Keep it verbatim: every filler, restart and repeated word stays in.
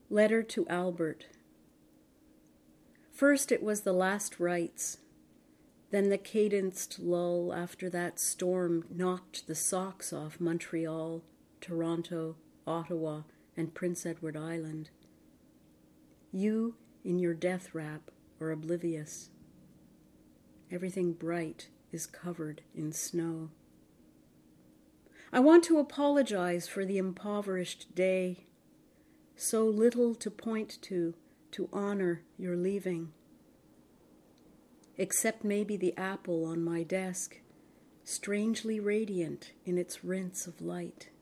Letter to Albert. First it was the last rites, then the cadenced lull after that storm knocked the socks off Montreal, Toronto, Ottawa, and Prince Edward Island. You, in your death wrap, are oblivious. Everything bright is covered in snow. I want to apologize for the impoverished day. So little to point to, to honor your leaving. Except maybe the apple on my desk, strangely radiant in its rinse of light.